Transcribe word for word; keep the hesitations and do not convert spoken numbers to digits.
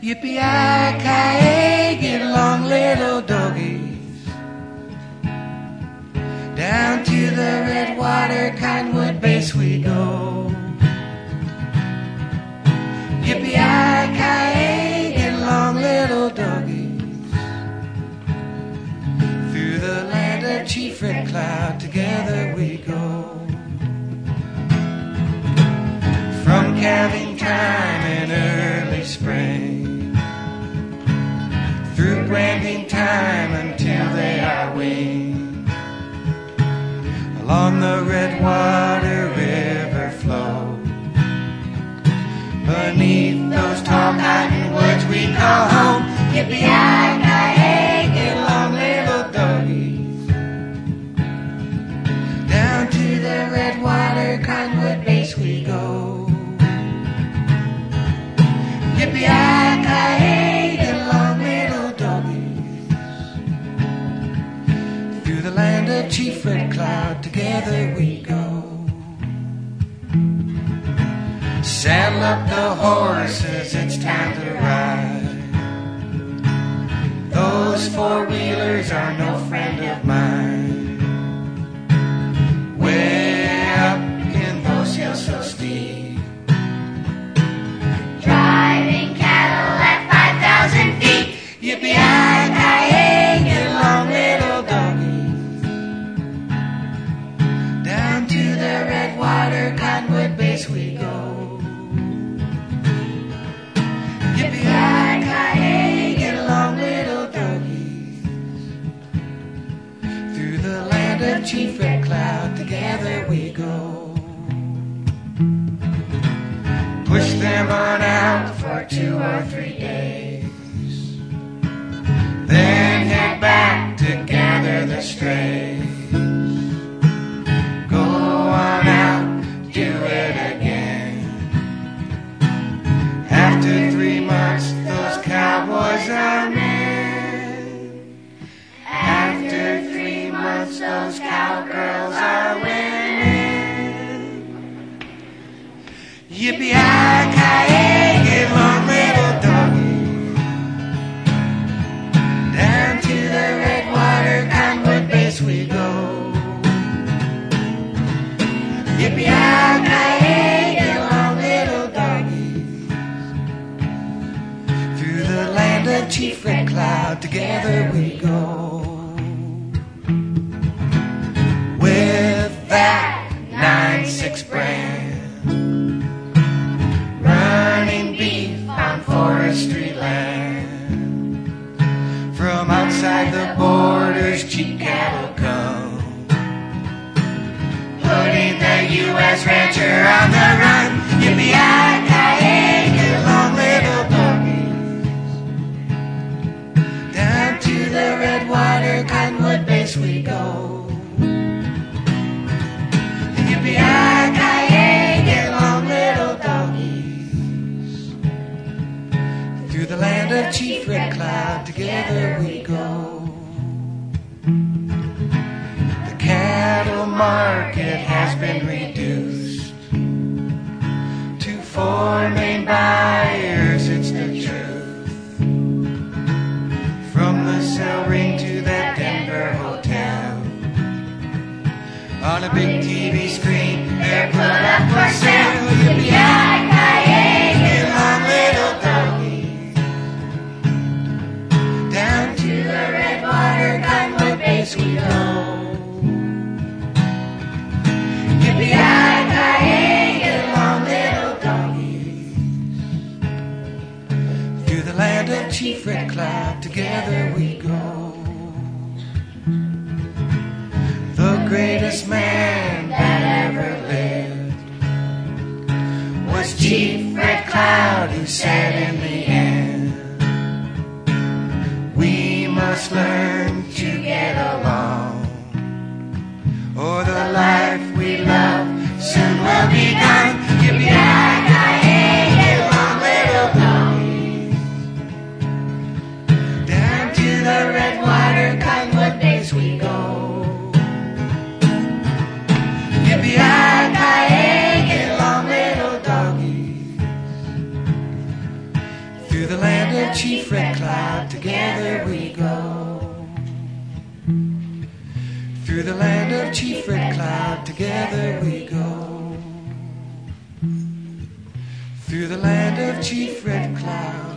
Yippee-yi-ki-yay, get along little doggies. Down to the Redwater Cottonwood base we go. Yippee-yi-ki-yay, get along little doggies. Through the land of Chief Red Cloud together we go. From calving time in early spring, through branding time until they are weaned, along the Redwater River flow, beneath those tall cottonwoods we call home. Yippee-yi-ki-yay, get along little doggies. Down to the Redwater Cottonwood base we go. Yippee-yi-ki-yay, get along little doggies. Through the land of Chief Red Cloud together we go. Saddle up the horses, it's time to ride. Those four-wheelers are no friend of mine. Way up in those hills so steep, driving cattle at five thousand feet. Yippee-yi-ki-yay, get along little doggies. Down to the Redwater Cottonwood base we go. Yippee-yi-ki-yay, get along little doggies. Through the land of Chief Red Cloud together we go. Push them on out for two or three days, then head back to gather the strays. Go on out, do it again. After three months, those cowboys are men. After three months, those cowgirls are women. Yippee-yi-ki-yay, get along little doggies. Down to the Redwater Cottonwood base we go. Yippee-yi-ki-yay, get along little doggies. Through the land of Chief Red Cloud together we go. With that nine six brand, running beef on forestry land, from outside the borders cheap cattle come, putting the U S rancher on the run. Yippee-yi-ki-yay, get along little doggies. Down to the Redwater Cottonwood base we go. Yippee-yi-ki-yay, get along little doggies. Through the land of Chief Red Cloud together we go. The cattle market has been reduced to four main buyers, it's the truth. From the Cell Ring to that Denver hotel, on a big T V screen, they're put up for sale. Yippee-yi-ki-yay, get along little doggies. Down to the Redwater Cottonwood base we go. Yippee-yi-ki-yay, get along little doggies. Through the land of Chief Red Cloud together we go. The greatest man that ever lived was Chief Red Cloud, who said in the end, we must learn to get along, or the life we love soon will be gone. Yippee-yi-ki-yay, get along little doggies. Down to the Redwater Cottonwood base we go. Yippee-yi-ki-yay, get along little doggies. Through the land Through the land of Chief Red Cloud, together we go. Through the land of Chief Red Cloud.